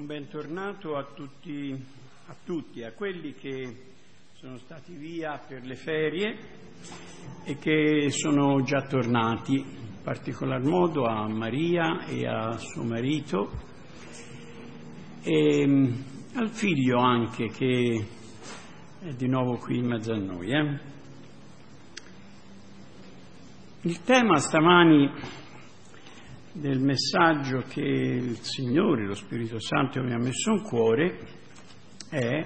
Un bentornato a tutti, a quelli che sono stati via per le ferie e che sono già tornati, in particolar modo a Maria e a suo marito e al figlio anche che è di nuovo qui in mezzo a noi. Il tema stamani del messaggio che il Signore, lo Spirito Santo mi ha messo in cuore è: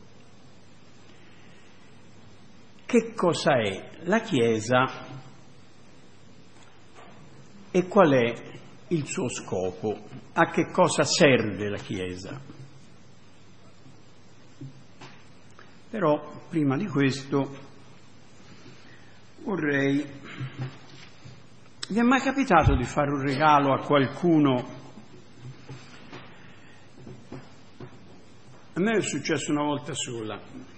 che cosa è la Chiesa e qual è il suo scopo? A che cosa serve la Chiesa? Però prima di questo vorrei... Vi è mai capitato di fare un regalo a qualcuno? A me è successo una volta sola.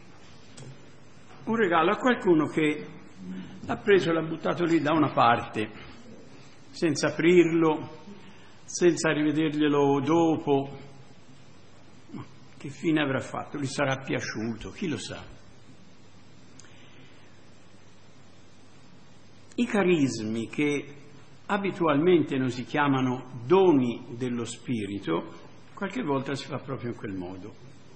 Un regalo a qualcuno che l'ha preso e l'ha buttato lì da una parte, senza aprirlo, senza rivederglielo dopo. Ma che fine avrà fatto? Gli sarà piaciuto? Chi lo sa? I carismi che abitualmente non si chiamano doni dello Spirito, qualche volta si fa proprio in quel modo.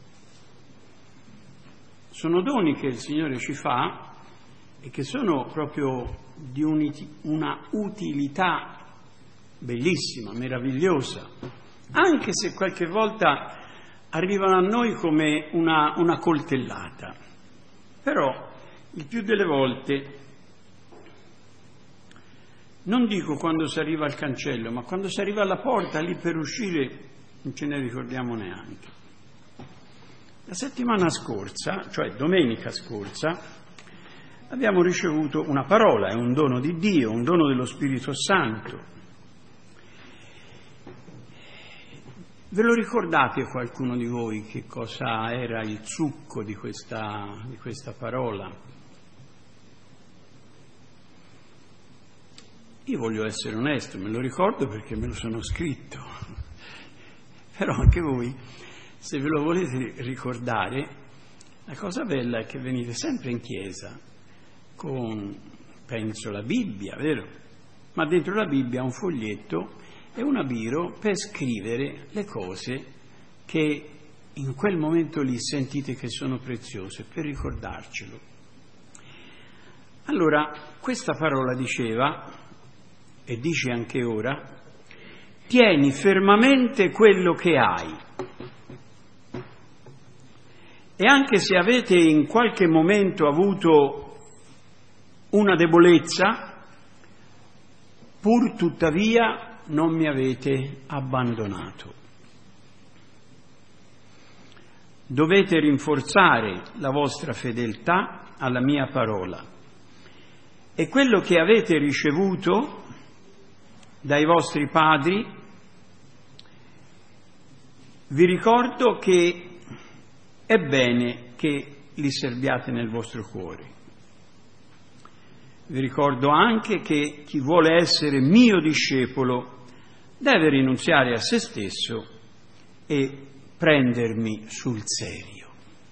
Sono doni che il Signore ci fa e che sono proprio di una utilità bellissima, meravigliosa, anche se qualche volta arrivano a noi come una coltellata. Però il più delle volte, non dico quando si arriva al cancello, ma quando si arriva alla porta, lì per uscire, non ce ne ricordiamo neanche. La settimana scorsa, cioè domenica scorsa, abbiamo ricevuto una parola, è un dono di Dio, un dono dello Spirito Santo. Ve lo ricordate qualcuno di voi che cosa era il succo di questa parola? Io voglio essere onesto, me lo ricordo perché me lo sono scritto, però anche voi, se ve lo volete ricordare, la cosa bella è che venite sempre in chiesa con, penso, la Bibbia, vero? Ma dentro la Bibbia un foglietto e una biro per scrivere le cose che in quel momento lì sentite che sono preziose, per ricordarcelo. Allora, questa parola diceva, e dice anche ora: tieni fermamente quello che hai. E anche se avete in qualche momento avuto una debolezza, pur tuttavia non mi avete abbandonato. Dovete rinforzare la vostra fedeltà alla mia parola. E quello che avete ricevuto dai vostri padri, vi ricordo che è bene che li serviate nel vostro cuore. Vi ricordo anche che chi vuole essere mio discepolo deve rinunziare a se stesso e prendermi sul serio.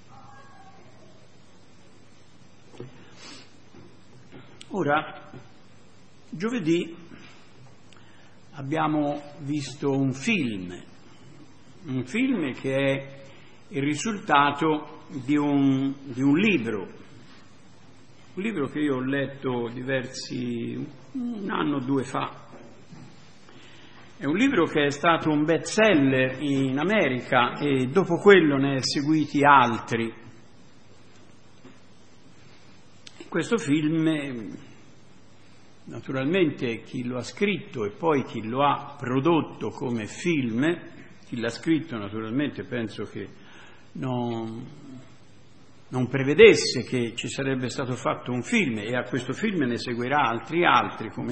Ora, giovedì abbiamo visto un film che è il risultato di un libro che io ho letto un anno o due fa. È un libro che è stato un bestseller in America e dopo quello ne è seguiti altri. Questo film, naturalmente chi lo ha scritto e poi chi lo ha prodotto come film, chi l'ha scritto naturalmente penso che non prevedesse che ci sarebbe stato fatto un film, e a questo film ne seguirà altri come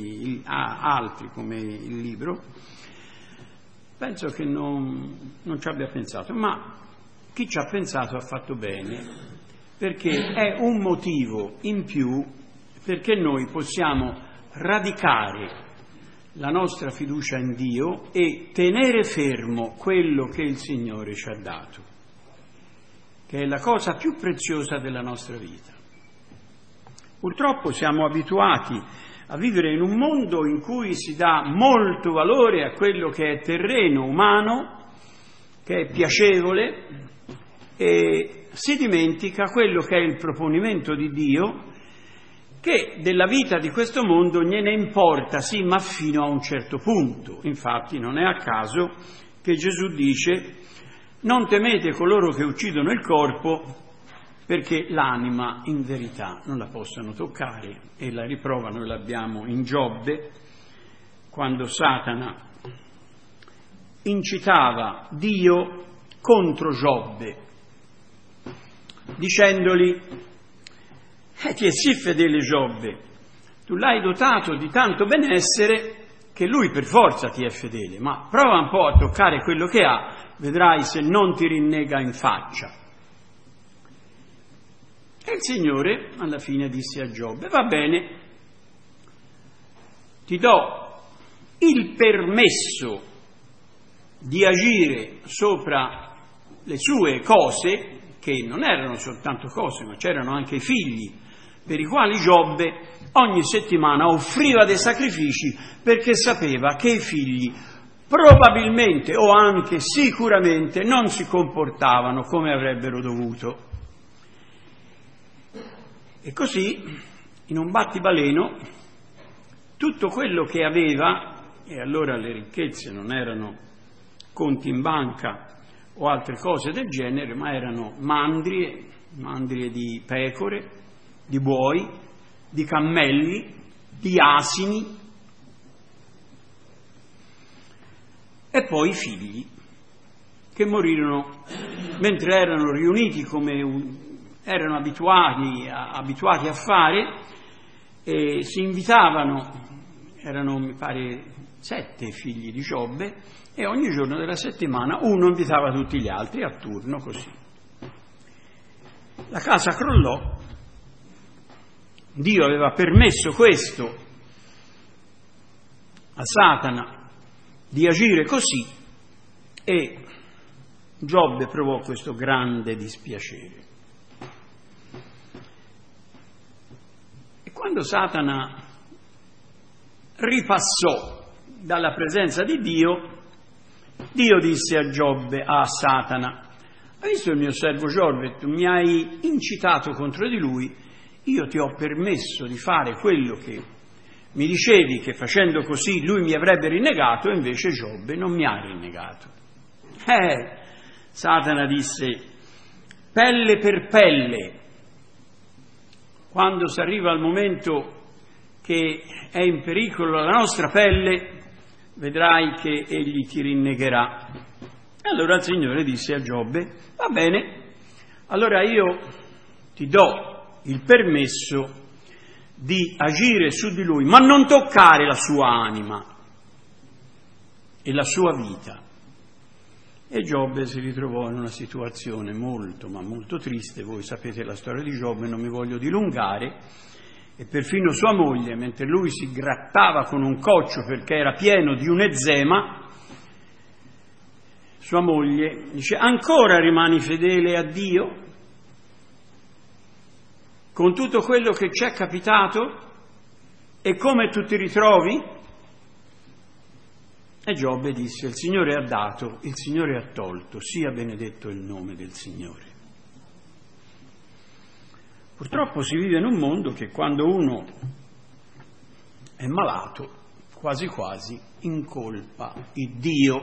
il libro. Penso che non ci abbia pensato, ma chi ci ha pensato ha fatto bene, perché è un motivo in più perché noi possiamo radicare la nostra fiducia in Dio e tenere fermo quello che il Signore ci ha dato, che è la cosa più preziosa della nostra vita. Purtroppo siamo abituati a vivere in un mondo in cui si dà molto valore a quello che è terreno, umano, che è piacevole, e si dimentica quello che è il proponimento di Dio, che della vita di questo mondo gliene importa, sì, ma fino a un certo punto. Infatti non è a caso che Gesù dice: non temete coloro che uccidono il corpo, perché l'anima in verità non la possano toccare. E la riprova noi l'abbiamo in Giobbe, quando Satana incitava Dio contro Giobbe, dicendogli: ti è sì fedele Giobbe, tu l'hai dotato di tanto benessere che lui per forza ti è fedele, ma prova un po' a toccare quello che ha, vedrai se non ti rinnega in faccia. E il Signore alla fine disse a Giobbe: va bene, ti do il permesso di agire sopra le sue cose, che non erano soltanto cose, ma c'erano anche i figli, per i quali Giobbe ogni settimana offriva dei sacrifici, perché sapeva che i figli probabilmente o anche sicuramente non si comportavano come avrebbero dovuto. E così, in un battibaleno, tutto quello che aveva, e allora le ricchezze non erano conti in banca o altre cose del genere, ma erano mandrie di pecore, di buoi, di cammelli, di asini, e poi i figli, che morirono mentre erano riuniti come erano abituati a fare, e si invitavano, erano mi pare 7 figli di Giobbe, e ogni giorno della settimana uno invitava tutti gli altri a turno, così. La casa crollò, Dio aveva permesso questo a Satana di agire così, e Giobbe provò questo grande dispiacere. E quando Satana ripassò dalla presenza di Dio, Dio disse a Giobbe, a Satana: hai visto il mio servo Giobbe? Tu mi hai incitato contro di lui, io ti ho permesso di fare quello che mi dicevi che facendo così lui mi avrebbe rinnegato, e invece Giobbe non mi ha rinnegato. Satana disse: pelle per pelle. Quando si arriva al momento che è in pericolo la nostra pelle, vedrai che egli ti rinnegherà. E allora il Signore disse a Giobbe: va bene, allora io ti do il permesso di agire su di lui, ma non toccare la sua anima e la sua vita. E Giobbe si ritrovò in una situazione molto, ma molto triste. Voi sapete la storia di Giobbe, non mi voglio dilungare. E perfino sua moglie, mentre lui si grattava con un coccio perché era pieno di un eczema, sua moglie dice: ancora rimani fedele a Dio? Con tutto quello che ci è capitato? E come tu ti ritrovi? E Giobbe disse: il Signore ha dato, il Signore ha tolto, sia benedetto il nome del Signore. Purtroppo si vive in un mondo che quando uno è malato, quasi quasi incolpa il Dio.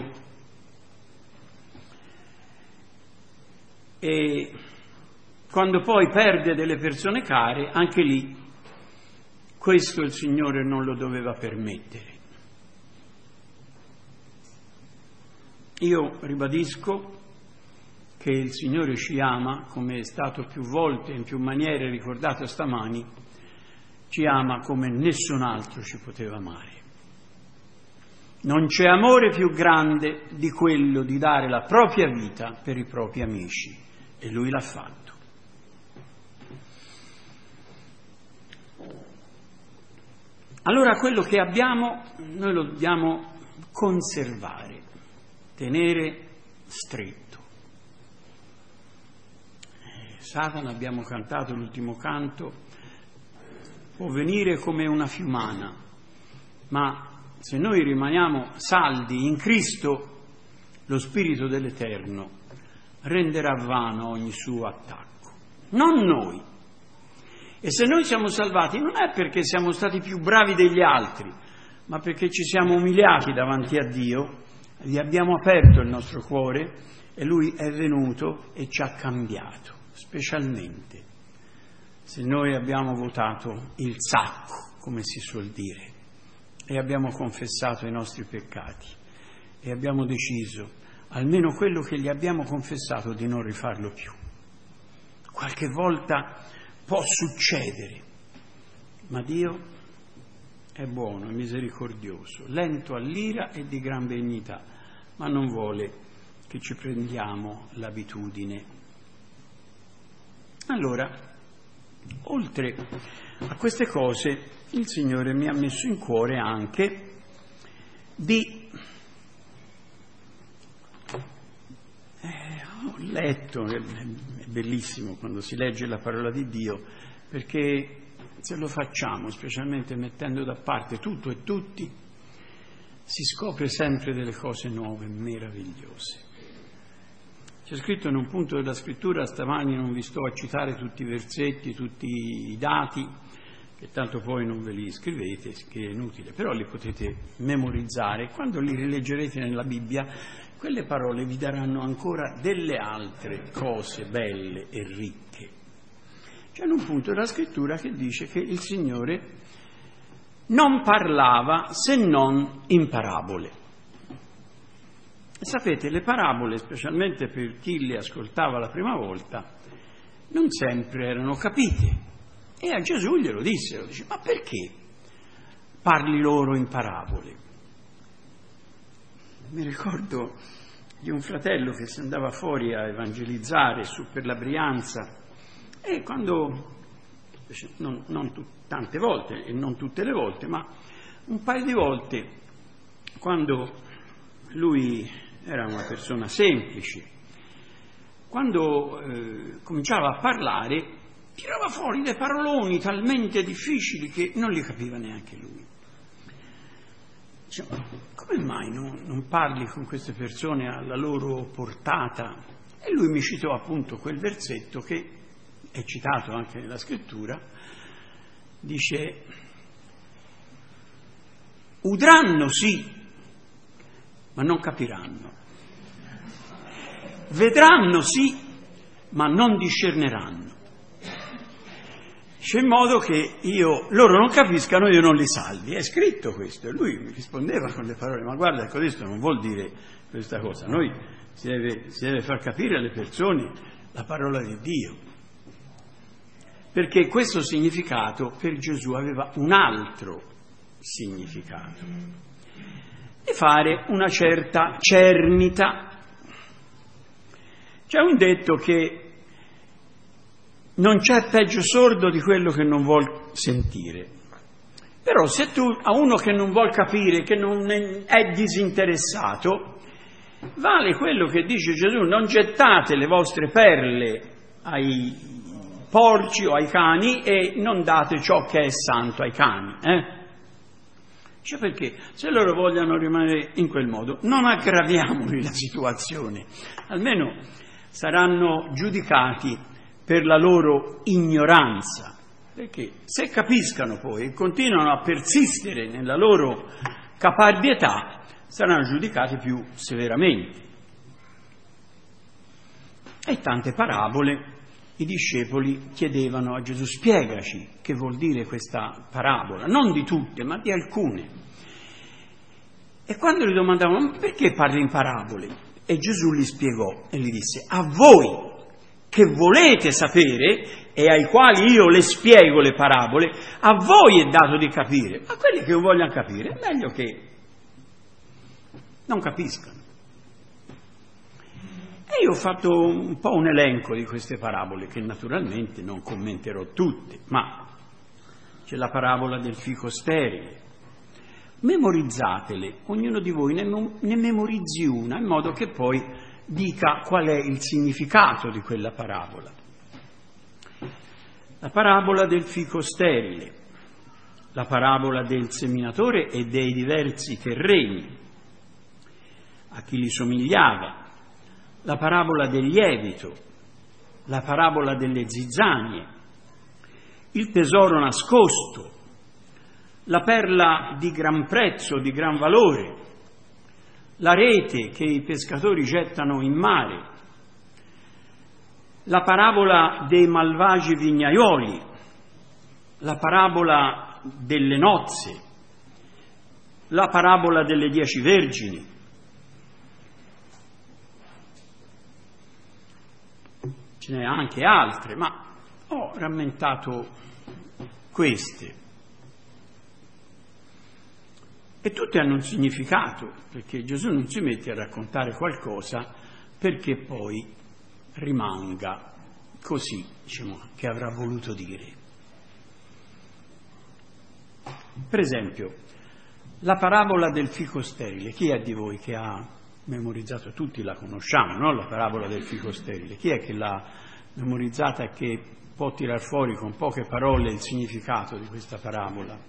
E quando poi perde delle persone care, anche lì, questo il Signore non lo doveva permettere. Io ribadisco che il Signore ci ama, come è stato più volte in più maniere ricordato stamani, ci ama come nessun altro ci poteva amare. Non c'è amore più grande di quello di dare la propria vita per i propri amici, e Lui l'ha fatto. Allora quello che abbiamo noi lo dobbiamo conservare, tenere stretto. Satana, abbiamo cantato l'ultimo canto, può venire come una fiumana, ma se noi rimaniamo saldi in Cristo, lo Spirito dell'Eterno renderà vano ogni suo attacco, non noi. E se noi siamo salvati non è perché siamo stati più bravi degli altri, ma perché ci siamo umiliati davanti a Dio, gli abbiamo aperto il nostro cuore e Lui è venuto e ci ha cambiato, specialmente se noi abbiamo votato il sacco, come si suol dire, e abbiamo confessato i nostri peccati e abbiamo deciso, almeno quello che gli abbiamo confessato, di non rifarlo più. Qualche volta può succedere, ma Dio è buono, è misericordioso, lento all'ira e di gran benignità, ma non vuole che ci prendiamo l'abitudine. Allora, oltre a queste cose, il Signore mi ha messo in cuore anche di... ho letto, è bellissimo quando si legge la parola di Dio, perché se lo facciamo, specialmente mettendo da parte tutto e tutti, si scopre sempre delle cose nuove, meravigliose. C'è scritto in un punto della scrittura, stamani non vi sto a citare tutti i versetti, tutti i dati, che tanto poi non ve li scrivete, che è inutile, però li potete memorizzare. Quando li rileggerete nella Bibbia, quelle parole vi daranno ancora delle altre cose belle e ricche. C'è un punto della scrittura che dice che il Signore non parlava se non in parabole. E sapete, le parabole, specialmente per chi le ascoltava la prima volta, non sempre erano capite. E a Gesù glielo dissero, dice, ma perché parli loro in parabole? Mi ricordo di un fratello che si andava fuori a evangelizzare su per la Brianza e quando, non tante volte e non tutte le volte, ma un paio di volte, quando lui era una persona semplice, quando cominciava a parlare, tirava fuori dei paroloni talmente difficili che non li capiva neanche lui. Diceva, come mai non parli con queste persone alla loro portata? E lui mi citò appunto quel versetto che è citato anche nella scrittura, dice, udranno sì, ma non capiranno, vedranno sì, ma non discerneranno. C'è in modo che loro non capiscano, io non li salvi. È scritto questo. E lui mi rispondeva con le parole, ma guarda, questo non vuol dire questa cosa. Noi si deve far capire alle persone la parola di Dio. Perché questo significato per Gesù aveva un altro significato. Di fare una certa cernita. C'è un detto che non c'è peggio sordo di quello che non vuol sentire. Però se tu a uno che non vuol capire, che non è disinteressato, vale quello che dice Gesù, non gettate le vostre perle ai porci o ai cani e non date ciò che è santo ai cani. Cioè perché se loro vogliono rimanere in quel modo, non aggraviamoli la situazione, almeno saranno giudicati per la loro ignoranza, perché se capiscano poi e continuano a persistere nella loro caparbietà, saranno giudicati più severamente. E tante parabole i discepoli chiedevano a Gesù, spiegaci che vuol dire questa parabola, non di tutte, ma di alcune. E quando gli domandavano, ma perché parli in parabole? E Gesù gli spiegò e gli disse, a voi che volete sapere e ai quali io le spiego le parabole, a voi è dato di capire, ma quelli che non vogliono capire è meglio che non capiscano. E io ho fatto un po' un elenco di queste parabole che naturalmente non commenterò tutte, ma c'è la parabola del fico sterile. Memorizzatele, ognuno di voi ne memorizzi una, in modo che poi dica qual è il significato di quella parabola. La parabola del fico sterile, la parabola del seminatore e dei diversi terreni, a chi li somigliava, la parabola del lievito, la parabola delle zizzanie, il tesoro nascosto, la perla di gran prezzo, di gran valore, la rete che i pescatori gettano in mare, la parabola dei malvagi vignaioli, la parabola delle nozze, la parabola delle 10 vergini. Ce n'è anche altre, ma ho rammentato queste. E tutte hanno un significato, perché Gesù non si mette a raccontare qualcosa perché poi rimanga così, diciamo, che avrà voluto dire. Per esempio, la parabola del fico sterile. Chi è di voi che ha memorizzato? Tutti la conosciamo, no? La parabola del fico sterile. Chi è che l'ha memorizzata e che può tirar fuori con poche parole il significato di questa parabola?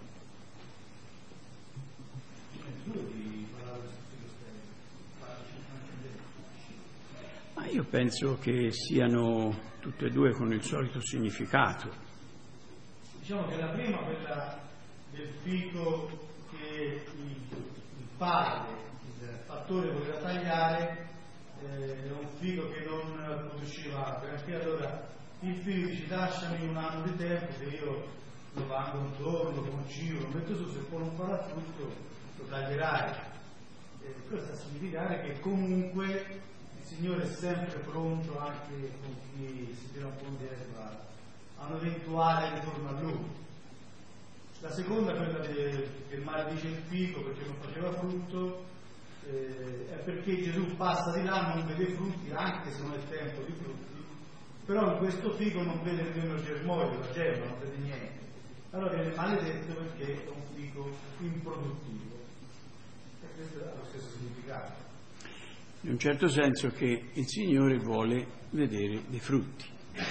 Ma io penso che siano tutte e due con il solito significato. Diciamo che la prima, quella del fico che il padre, il fattore, voleva tagliare, è un fico che non produceva granché. Allora il figlio dice: lasciami un anno di tempo che io lo vango intorno, lo concivo, lo metto su, se poi non farà frutto lo taglierai. Questo sta a significare che comunque il Signore è sempre pronto, anche con chi si tira un po' indietro, a un eventuale ritorno a Lui. La seconda, quella che il maledice il fico perché non faceva frutto, è perché Gesù passa di là, non vede frutti, anche se non è tempo di frutti, però in questo fico non vede nemmeno il germoglio, la gemma, non vede niente. Allora viene maledetto perché è un fico improduttivo. E questo ha lo stesso significato. In un certo senso che il Signore vuole vedere dei frutti.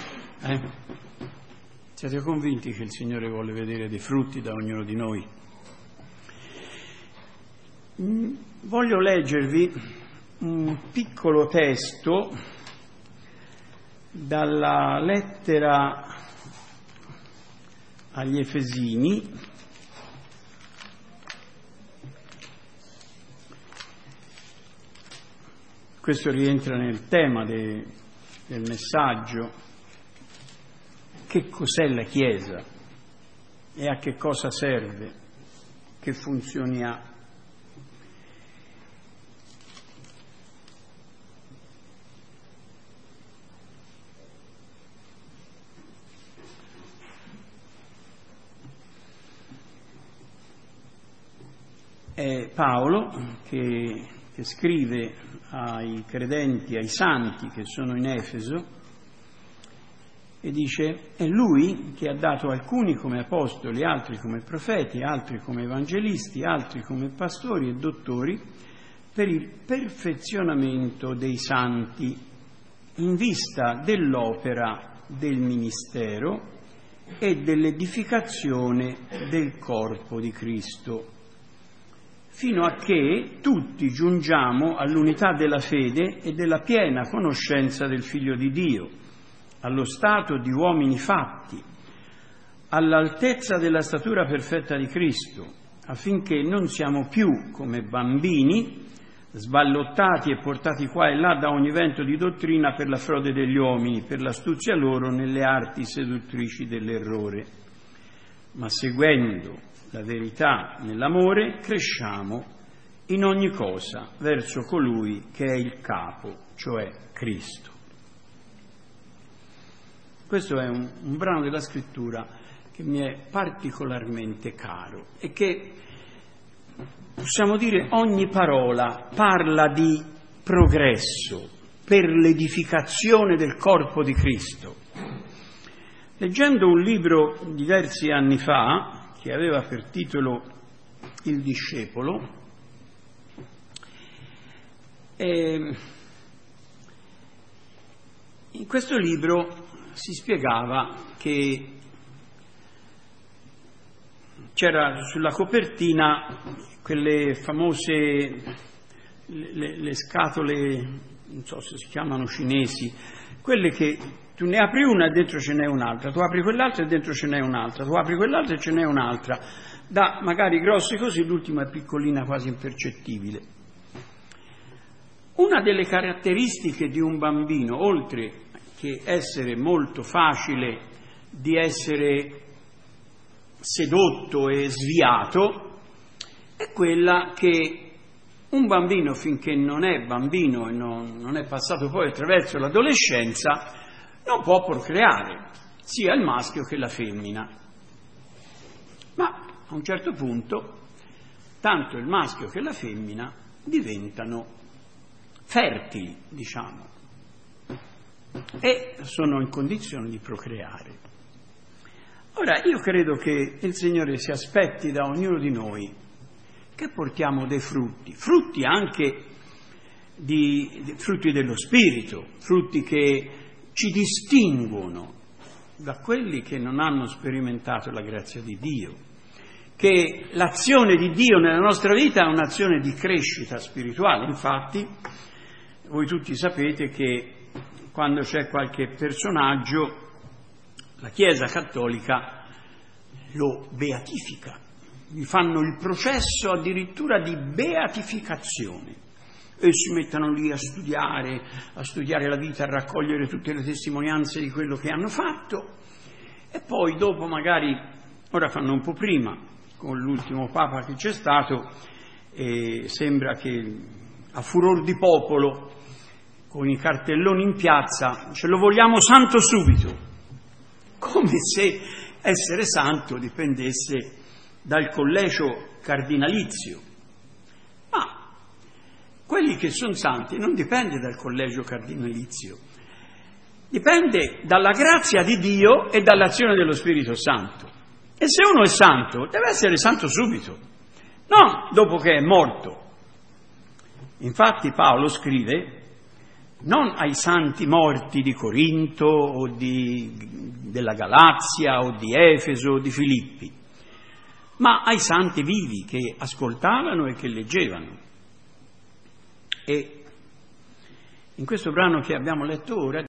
Siete convinti che il Signore vuole vedere dei frutti da ognuno di noi? Voglio leggervi un piccolo testo dalla lettera agli Efesini, questo rientra nel tema del messaggio. Che cos'è la Chiesa e a che cosa serve, che funzioni ha? È Paolo che scrive ai credenti, ai santi che sono in Efeso, e dice: è Lui che ha dato alcuni come apostoli, altri come profeti, altri come evangelisti, altri come pastori e dottori, per il perfezionamento dei santi, in vista dell'opera del ministero e dell'edificazione del corpo di Cristo, fino a che tutti giungiamo all'unità della fede e della piena conoscenza del Figlio di Dio, allo stato di uomini fatti, all'altezza della statura perfetta di Cristo, affinché non siamo più come bambini, sballottati e portati qua e là da ogni vento di dottrina per la frode degli uomini, per l'astuzia loro nelle arti seduttrici dell'errore, ma seguendo la verità nell'amore cresciamo in ogni cosa verso colui che è il capo, cioè Cristo. Questo è un brano della Scrittura che mi è particolarmente caro e che, possiamo dire, ogni parola parla di progresso per l'edificazione del corpo di Cristo. Leggendo un libro diversi anni fa, che aveva per titolo Il discepolo. In questo libro si spiegava che c'era sulla copertina quelle famose le scatole, non so se si chiamano cinesi, quelle che tu ne apri una e dentro ce n'è un'altra, tu apri quell'altra e dentro ce n'è un'altra, tu apri quell'altra e ce n'è un'altra, da magari grosse così, l'ultima è piccolina, quasi impercettibile. Una delle caratteristiche di un bambino, oltre che essere molto facile di essere sedotto e sviato, è quella che un bambino, finché non è bambino e non è passato poi attraverso l'adolescenza, non può procreare, sia il maschio che la femmina. Ma a un certo punto, tanto il maschio che la femmina diventano fertili, diciamo, e sono in condizione di procreare. Ora, io credo che il Signore si aspetti da ognuno di noi che portiamo dei frutti anche frutti dello Spirito, frutti che ci distinguono da quelli che non hanno sperimentato la grazia di Dio, che l'azione di Dio nella nostra vita è un'azione di crescita spirituale. Infatti, voi tutti sapete che quando c'è qualche personaggio, la Chiesa Cattolica lo beatifica, gli fanno il processo addirittura di beatificazione e si mettono lì a studiare la vita, a raccogliere tutte le testimonianze di quello che hanno fatto, e poi dopo magari, ora fanno un po' prima, con l'ultimo Papa che c'è stato, sembra che a furor di popolo, con i cartelloni in piazza, ce lo vogliamo santo subito, come se essere santo dipendesse dal collegio cardinalizio. Ma quelli che sono santi non dipende dal collegio cardinalizio, dipende dalla grazia di Dio e dall'azione dello Spirito Santo. E se uno è santo, deve essere santo subito, non dopo che è morto. Infatti Paolo scrive non ai santi morti di Corinto o della Galazia o di Efeso o di Filippi, ma ai santi vivi che ascoltavano e che leggevano. E in questo brano che abbiamo letto ora